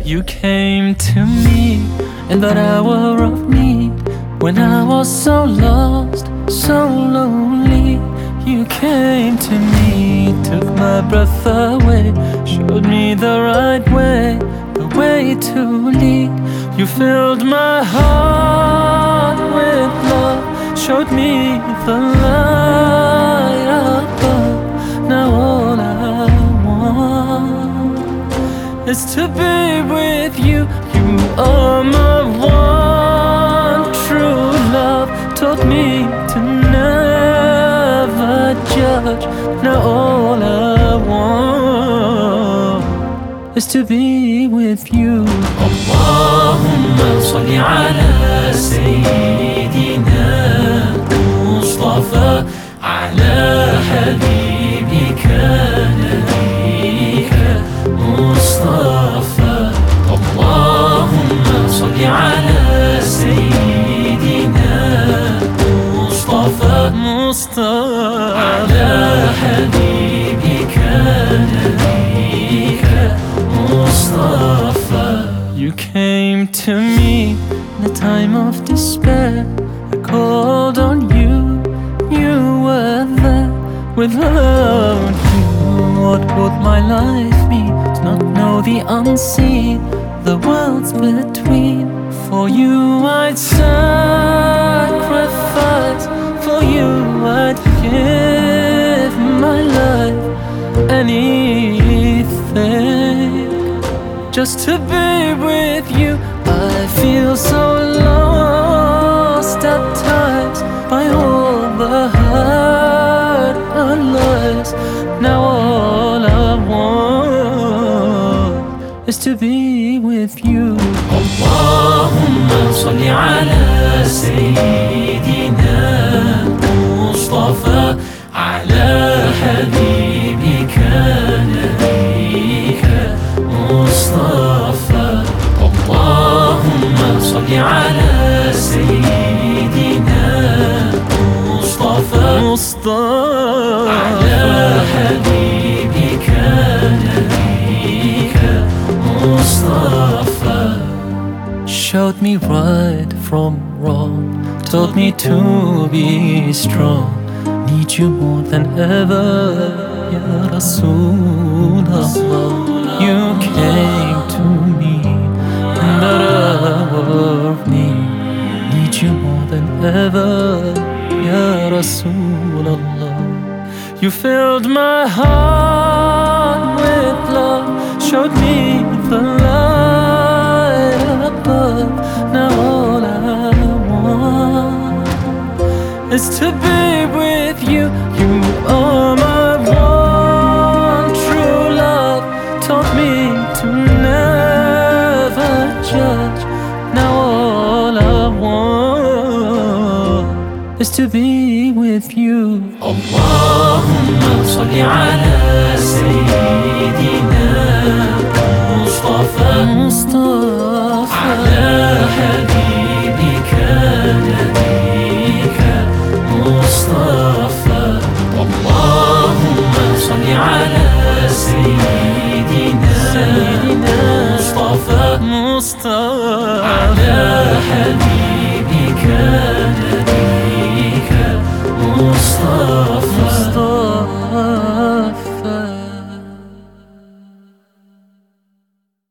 You came to me in that hour of need, when I was so lost, so lonely. You came to me, took my breath away, showed me the right way, the way to lead. You filled my heart with love, showed me the light above. Now all I want is to be with you. You are my one true love, taught me to never judge. Now all I want is to be with you. اللهم صل على سيدنا مصطفى، على حبيبك نبيك مصطفى. اللهم صل على سيدنا مصطفى، على حبيبك نبيك مصطفى. You came to me in a time of despair. I called on you, you were there. Without you, what would my life be? To not know the unseen, the worlds between. For you I'd sacrifice, for you I'd give my life, anything, just to be with you. I feel so lost at times by all the hurt and lies. Now all I want is to be with you. اللهم صل على سيدنا مصطفى، على حبيبك نبيك مصطفى. اللهم صل على سيدنا مصطفى، على حبيبك نبيك مصطفى. Showed me right from wrong, told me to be strong. Need you more than ever, Ya Rasulullah. You came to me in that hour of need. Need you more than ever, Ya Rasulullah. You filled my heart with love, showed me the light above. Now all I want is to be with you. You are my one true love, taught me to never judge. Now all I want is to be with you. اللهم صل على سيدنا مصطفى، على حبيبك